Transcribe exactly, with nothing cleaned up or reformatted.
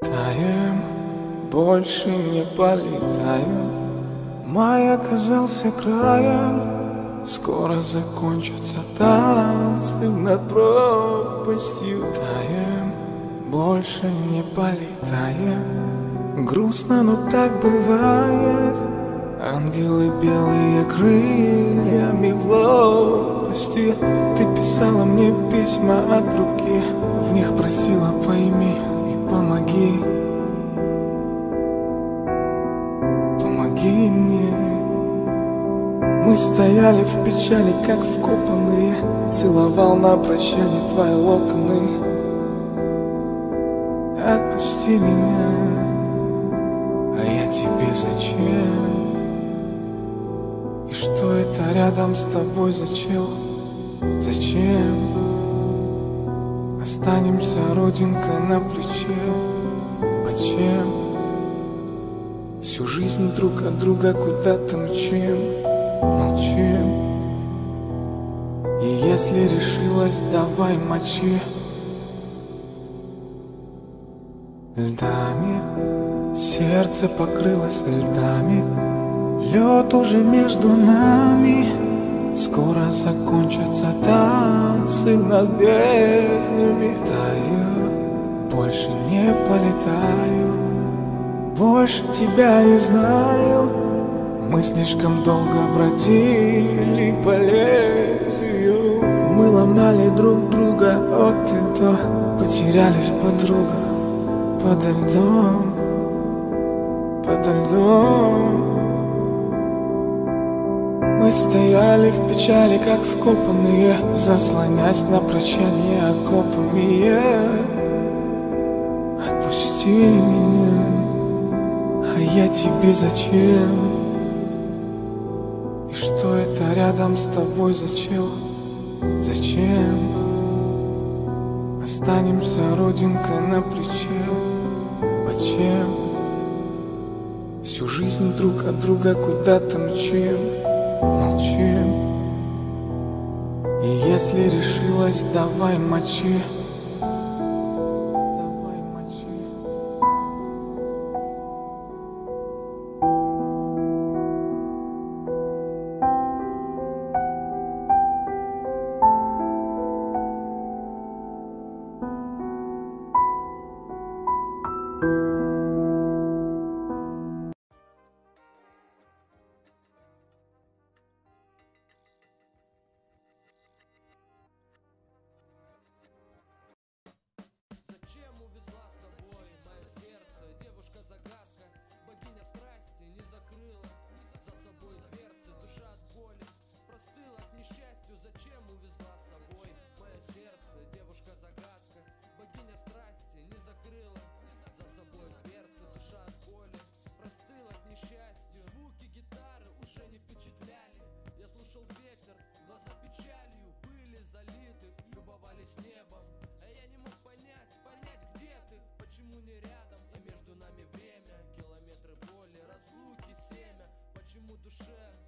Таем, больше не полетаем. Май оказался краем, скоро закончатся танцы над пропастью. Таем, больше не полетаем. Грустно, но так бывает. Ангелы белые крыльями в лопасти. Ты писала мне письма от руки, в них просила: пойми и помоги. Помоги мне. Мы стояли в печали, как вкопанные. Целовал на прощание твои локоны. Отпусти меня, а я тебе зачем? И что это рядом с тобой, зачем? Зачем? Останемся родинкой на плече. Под чем? Всю жизнь друг от друга куда-то мчим, молчим. И если решилась, давай мочи. Льдами сердце покрылось льдами. Лед уже между нами. Скоро закончатся танцы над безднами. Таю, больше не полетаю. Больше тебя не знаю. Мы слишком долго бродили по лезвию. Мы ломали друг друга от и до. Потерялись, подруга, подо льдом, подо льдом. Мы стояли в печали, как вкопанные, заслонясь на прощание окопами. Отпусти меня, а я тебе зачем? И что это рядом с тобой, зачем? Зачем? Останемся родинкой на плече. Под чем? Всю жизнь друг от друга куда-то мчим, молчим. И если решилась, давай мочи. Давай мочи. Зачем увезла с собой мое сердце? Девушка-загадка, богиня страсти не закрыла за собой дверцы. Душа от боли простыла к несчастью. Зачем увезла с собой мое сердце? Девушка-загадка, богиня страсти не закрыла за собой дверцы. Душа от боли простыла к несчастью. Звуки гитары уже не впечатляли. Я слушал ветер, глаза печалью были залиты, любовались небом. А я не мог понять, понять, где ты, почему не рядом. И между нами время, километры боли, разлуки, семя. Почему душе